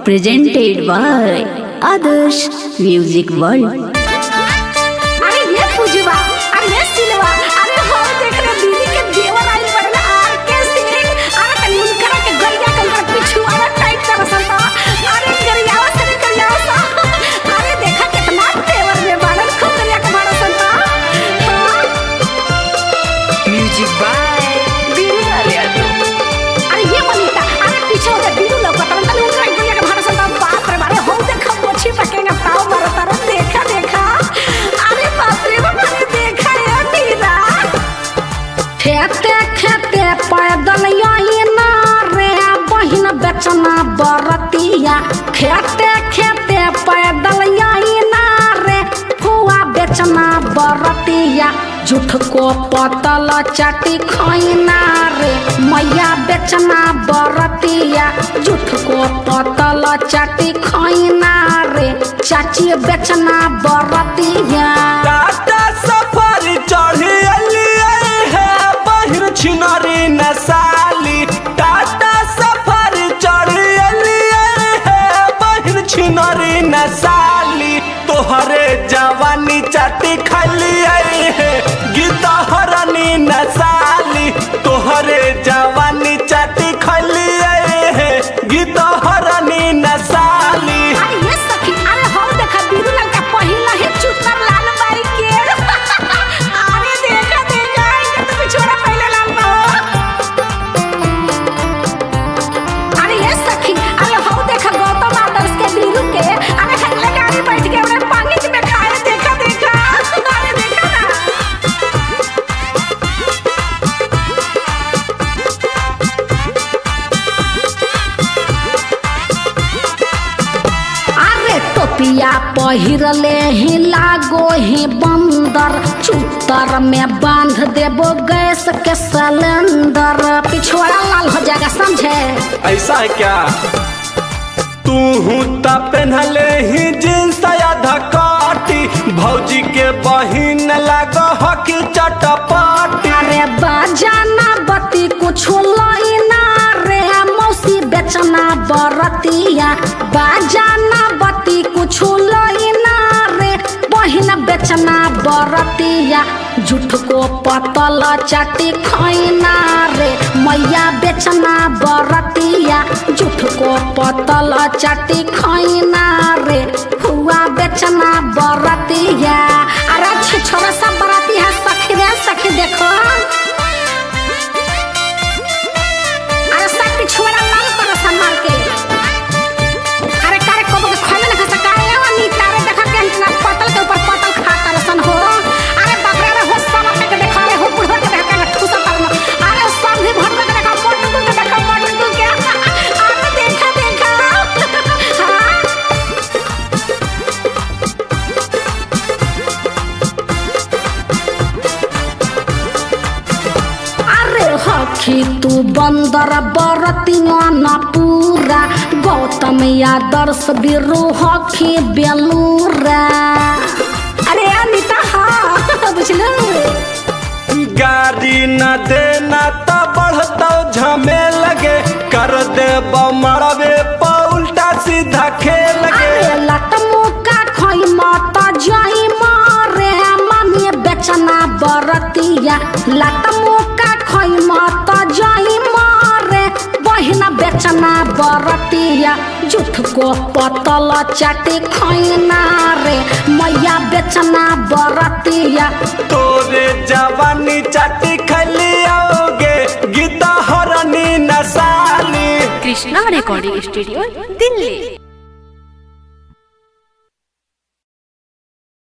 presented by Adarsh Music World. अरे ये पूजवा, अरे ये सिलवा, अरे हो देख रे दीदी के देवर आई पड़ले आर के सिंह, अरे कनी उनकरा के गरिया कंकर पिछु अरे टाइट कर संता, अरे गरियावा से गरियावा सा, अरे देखा कितना देवर में बादल खूब गरिया के मारा संता। म्यूजिक बाय बीरू आलिया। अरे ये बनीता, अरे पीछे हो बीरू लौकत तन तन उनकरा गरिया के मारा संता, बाप रे बारे हो देखा मोछी पकेंगे ताव मारता रे देखा देखा, अरे बाप रे बाप रे देखा ये मीरा। खेते खेते पैदल यही ना रे बहिन बेचना बरतिया, खेते खेते पैदल यही ना रे फुआ बेचना बरतिया, झूठ को पतल चाटी खैना रे मैया बेचना बरतिया, झूठ को पतल चाटी खैना रे चाची बेचना बरतिया। टाटा सफारी चढ़ी है बहिर छिनरी नसाली, टाटा सफारी चढ़ी है बहिर छिनरी नसाली, तोहरे जवानी चाटी खाली है गीता हरानी नसाली, तोहरे जवानी चाटी खाली है गीता हरानी नसाली। अरे ये सखी, अरे हो देखा बीरू लड़का पहिला ही चुतर लाल बाई के अरे देखा देखा ये तो बिछोड़ा पहले लाल बा। अरे ये सखी, अरे हो देखा गौतम आदर्श के बीरू के अरे हल्ले गाड़ी बैठ के हमरे पानी में खाए देखा देखा, अरे देखा ना। अरे टोपिया पहिरले ही लागो ही बंदर, चूतर में बांध देबो गैस के सिलेंडर, पिछवाड़ा लाल हो जाएगा समझे। ऐसा है क्या? तू त पहनले ही जींस आधा काटी, भौजी के बहिन लागो हकी चटपाटी। अरे बाजाना बत्ती कुछ लईना रे मौसी बेचना बरतिया, बाजाना बत्ती कुछ लईना रे बहिन बेचना बरतिया, झूठ को पतल चाटी खैना रे मैया बेचना बरतिया, झूठ को पतल चाटी खैना रे हुआ बेचना बरतिया। अरे छोरा सब बराती है सखी रे सखी देखो, अरे सब पिछवाड़ा लाल पर संभाल के, अरे कारे को के खोले ना खसा कारे हो नी तारे देखा के ना पतल के ऊपर पतल खाता रसन हो, अरे बाप रे हो सब के देखा रे हो बुढ़वा के देखा के ठुसा करना, अरे सब भी भर के देखा मोटू के देखा मोटू के अरे देखा देखा। हां अरे हखी तू बंदर बरतिया न पूरा, गौतम आदर्श बिरु हखी बेलूरा। अरे अनिता हाँ बुझलो, गाड़ी न देना तो बढ़ता झमेल लगे, कर दे मरबे उल्टा सीधा खेल गे। अरे लटमू का खोई माता जाई मारे मामी बेचना बरतिया, लटमू का खोई माता जाई मारे बहिना बेचना बरतिया, झूठ को पतल चाटी खैना रे मैया बेचना बरतिया, तोरे जवानी चाटी खली आओगे गीता हरानी नसाली। Krishna recording studio Delhi.